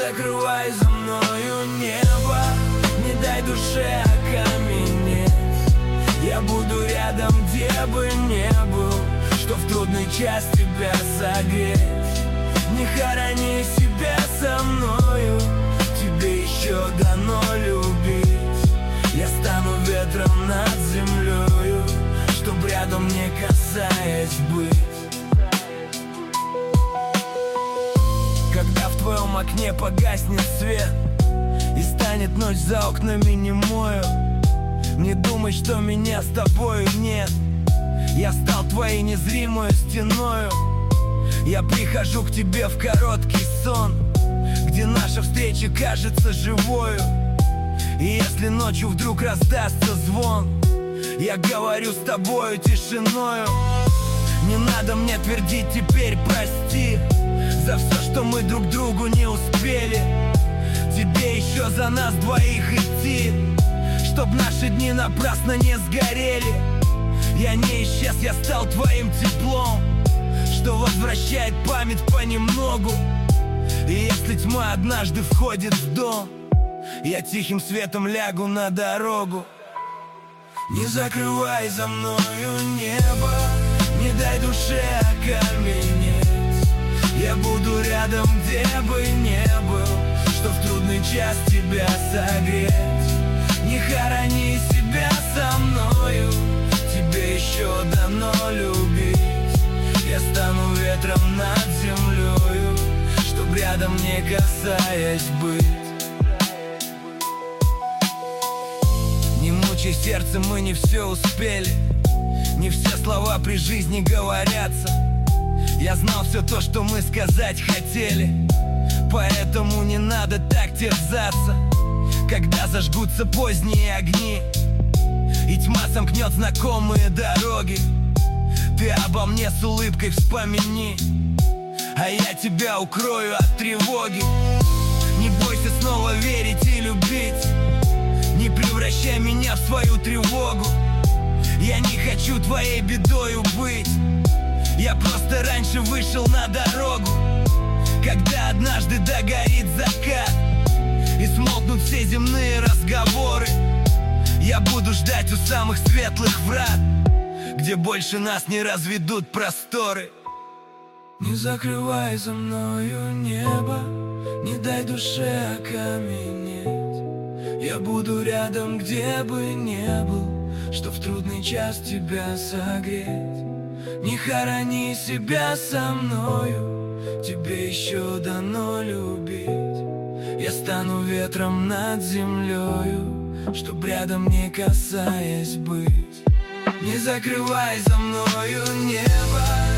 закрывай за мною небо, не дай душе окаменеть. Я буду рядом, где бы не был, что в трудный час тебя согреть. Не хорони себя со мною, тебе еще дано любить. Я стану ветром над землею, чтоб рядом, не касаясь, быть. Когда в твоем окне погаснет свет и станет ночь за окнами немою, не думай, что меня с тобою нет. Я стал твоей незримой стеною. Я прихожу к тебе в короткий сон, где наша встреча кажется живою. И если ночью вдруг раздастся звон, я говорю с тобою тишиною. Не надо мне твердить теперь прости за все, что мы друг другу не успели. Тебе еще за нас двоих идти, чтоб наши дни напрасно не сгорели. Я не исчез, я стал твоим теплом, что возвращает память понемногу. И если тьма однажды входит в дом, я тихим светом лягу на дорогу. Не закрывай за мною небо, не дай душе окаменеть. Я буду рядом, где бы не был, что в трудный час тебя согреть. Не хорони себя со мною, тебе еще дано любить. Я стану ветром над землею, чтоб рядом, не касаясь, быть. Не мучай сердце, мы не все успели, не все слова при жизни говорятся. Я знал все то, что мы сказать хотели, поэтому не надо так терзаться. Когда зажгутся поздние огни и тьма сомкнет знакомые дороги, ты обо мне с улыбкой вспомни, а я тебя укрою от тревоги. Не бойся снова верить и любить, не превращай меня в свою тревогу. Я не хочу твоей бедою быть, я просто раньше вышел на дорогу. Когда однажды догорит закат и смолкнут все земные разговоры, я буду ждать у самых светлых врат, где больше нас не разведут просторы. Не закрывай за мною небо, не дай душе окаменеть. Я буду рядом, где бы не был, что в трудный час тебя согреть. Не хорони себя со мною, тебе еще дано любить. Я стану ветром над землею, чтоб рядом, не касаясь, быть. Не закрывай за мною небо,